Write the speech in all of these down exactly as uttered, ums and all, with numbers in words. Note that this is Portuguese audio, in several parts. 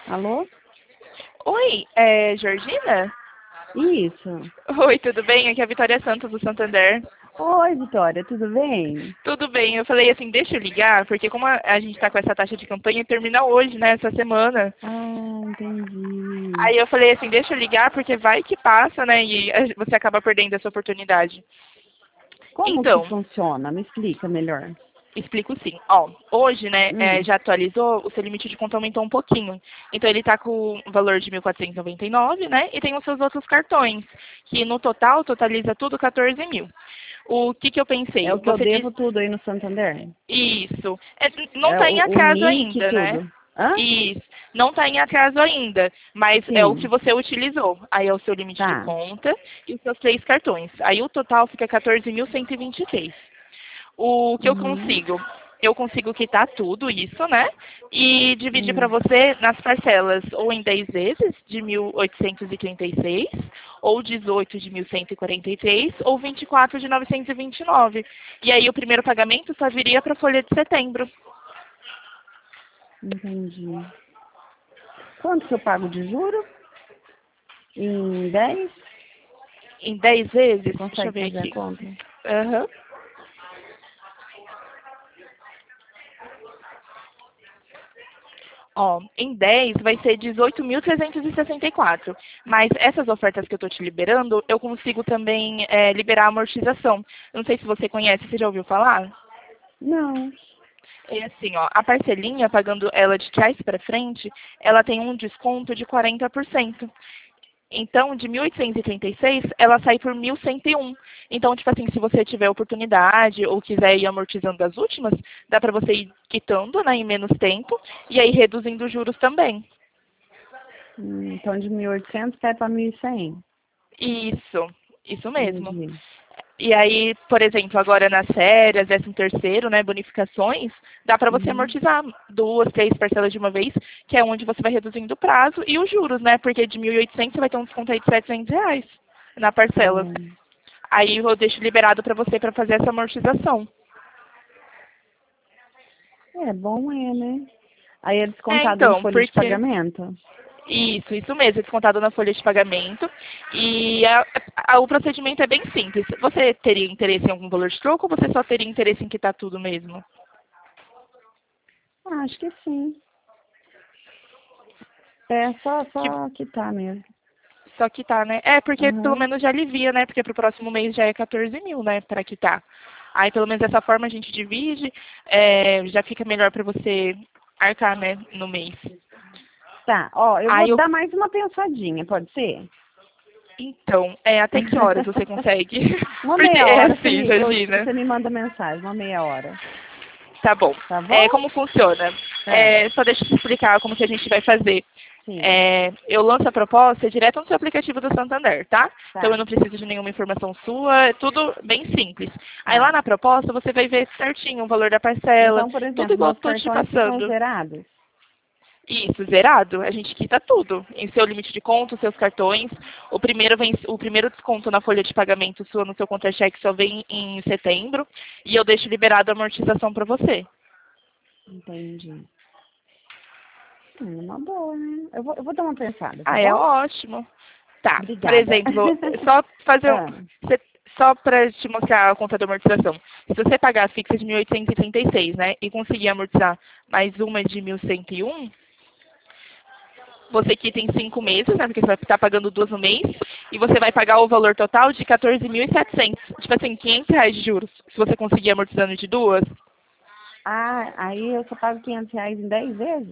Alô? Oi, é Georgina? Isso. Oi, tudo bem? Aqui é a Vitória Santos, do Santander. Oi, Vitória, tudo bem? Tudo bem, eu falei assim, deixa eu ligar, porque como a, a gente está com essa taxa de campanha, termina hoje, né, essa semana. Ah, entendi. Aí eu falei assim, deixa eu ligar, porque vai que passa, né, e a- você acaba perdendo essa oportunidade. Como que Então, funciona? Me explica melhor. explico sim. Ó, hoje, né, é, Hum, já atualizou, o seu limite de conta aumentou um pouquinho. Então ele está com o valor de mil quatrocentos e noventa e nove, né, e tem os seus outros cartões, que no total totaliza tudo quatorze mil. O que que eu é pensei? o que eu Você disse devo tudo aí no Santander? isso. É, não É está em o, o atraso N I C e ainda, né? tudo. Hã? Isso. Não está em atraso ainda, mas é o que Sim, você utilizou. Aí é o seu limite de tá. conta e os seus três cartões. Aí o total fica quatorze mil cento e vinte e seis. O que eu Uhum, consigo? Eu consigo quitar tudo isso, né? E dividir para hum, você nas parcelas, ou em dez vezes, de mil oitocentos e trinta e seis, ou dezoito de mil cento e quarenta e três, ou vinte e quatro de novecentos e vinte e nove. E aí o primeiro pagamento só viria para a folha de setembro. entendi. Quanto que eu pago de juro? Em dez? Em dez vezes, deixa eu Consegue ver fazer a aqui. conta? Aham. Ó, em dez vai ser dezoito mil trezentos e sessenta e quatro. Mas essas ofertas que eu estou te liberando, eu consigo também é, liberar a amortização. Eu não sei se você conhece, você já ouviu falar? Não. É assim, ó, a parcelinha, pagando ela de trás para frente, ela tem um desconto de quarenta por cento. Então, de mil oitocentos e trinta e seis, ela sai por mil cento e um. Então, tipo assim, se você tiver oportunidade ou quiser ir amortizando as últimas, dá para você ir quitando, né, em menos tempo e aí reduzindo os juros também. Hum, Então de mil e oitocentos cai para mil e cem. Isso, isso mesmo. Entendi. E aí, por exemplo, agora nas férias, décimo terceiro, né, bonificações, dá para você Uhum. amortizar duas, três parcelas de uma vez, que é onde você vai reduzindo o prazo e os juros, né? Porque de mil e oitocentos você vai ter um desconto aí de setecentos reais na parcela. Hum. Aí eu deixo liberado para você para fazer essa amortização. É bom, é, né? Aí é É, descontado em então, folha de porque pagamento. isso, isso mesmo, é descontado na folha de pagamento. E a- a- o procedimento é bem simples. Você teria interesse em algum valor de troco ou você só teria interesse em quitar tudo mesmo? Ah, acho que sim. É só, Que só quitar mesmo. Só quitar, né? É, porque pelo Aham. menos já alivia, né? Porque pro próximo mês já é quatorze mil, né? Pra quitar. Aí pelo menos dessa forma a gente divide, é, já fica melhor pra você arcar, né? No mês. Tá, ó, eu vou Aí eu. dar mais uma pensadinha, pode ser? Então, é, até que horas você consegue? Uma Porque meia é hora você assim, me, eu- Georgina. você me manda mensagem, uma meia hora. Tá bom. Tá bom? É, como funciona? É, É, só deixa eu te explicar como que a gente vai fazer. sim. É, eu lanço a proposta direto no seu aplicativo do Santander, tá? Então eu Tá, não preciso de nenhuma informação sua, é tudo bem simples. Aí lá tá. na proposta você vai ver certinho o valor da parcela, Então, por tudo exemplo, igual eu meus tô te cartões ficam passando. zerados? Isso, zerado, a gente quita tudo. Em seu limite de conta, os seus cartões. O primeiro, vem, o primeiro desconto na folha de pagamento sua no seu contra-cheque só vem em setembro. E eu deixo liberado a amortização para você. Entendi. Hum, uma boa, né? Eu vou, eu vou dar uma pensada, tá Ah, é bom? ótimo. Tá, por Obrigada. exemplo, só fazer um, Ah, cê- só para te mostrar a conta de amortização. Se você pagar a fixa de mil oitocentos e trinta e seis, né, e conseguir amortizar mais uma de mil cento e um, você quita em cinco meses, né, porque você vai estar pagando duas no mês, e você vai pagar o valor total de quatorze mil e setecentos. Tipo assim, quinhentos reais de juros, se você conseguir amortizando de duas. ah, aí eu só pago quinhentos reais em dez vezes?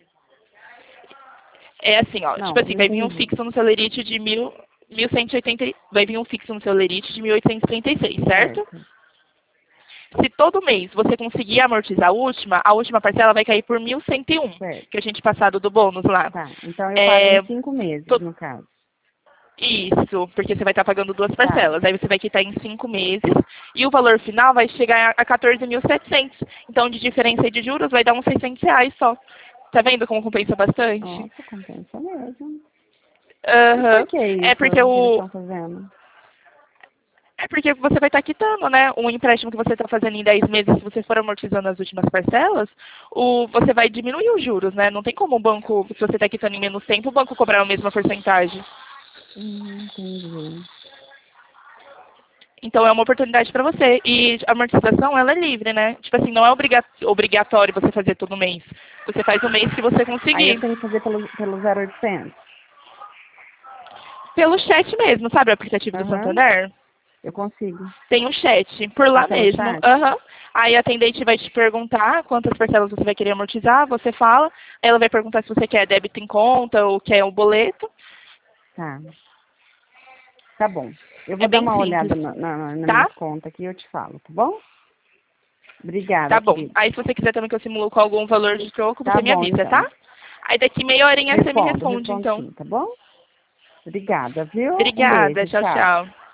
É assim, ó, tipo Não, assim, não vai vir um entendi. fixo no seu lerite de mil, mil cento e oitenta, vai vir um fixo no seu lerite de mil oitocentos e trinta e seis, certo? Certo, Se todo mês você conseguir amortizar a última, a última parcela vai cair por mil cento e um, certo. que a gente passado do bônus lá. Tá, então eu pago em É, cinco meses, to- no caso. isso, porque você vai estar pagando duas Tá, parcelas. Aí você vai quitar em cinco meses e o valor final vai chegar a quatorze mil e setecentos. Então, de diferença de juros, vai dar uns seiscentos reais só. Tá vendo como compensa bastante? nossa, compensa mesmo. E por Aham. que É isso porque que eles o, estão fazendo? É porque você vai estar quitando, né? Um empréstimo que você está fazendo em dez meses, se você for amortizando as últimas parcelas, o, você vai diminuir os juros, né? Não tem como o banco, se você está quitando em menos tempo, o banco cobrar a mesma porcentagem. Hum, entendi. Então é uma oportunidade para você. E a amortização, ela é livre, né? Tipo assim, não é obriga obrigatório você fazer todo mês. Você faz o mês que você Aí conseguir. eu tenho que fazer pelo, pelo zero oitocentos. Pelo chat mesmo, sabe o aplicativo do Aham, Santander? eu consigo. Tem um chat, por É lá pelo mesmo. chat? Aham. Aí a atendente vai te perguntar quantas parcelas você vai querer amortizar, você fala. Ela vai perguntar se você quer débito em conta ou quer o boleto. Tá. Tá bom. Eu É vou dar bem uma simples, olhada na, na, nas tá? minhas contas aqui e eu te falo, tá bom? Obrigada, Tá bom. querida. Aí se você quiser também que eu simulo com algum valor de troco, Tá você me bom, avisa, então. tá? Aí daqui meia horinha você me Respondo, responde, respondo então. sim, tá bom? Obrigada, viu? Um Obrigada. beijo, Tchau, tchau. tchau.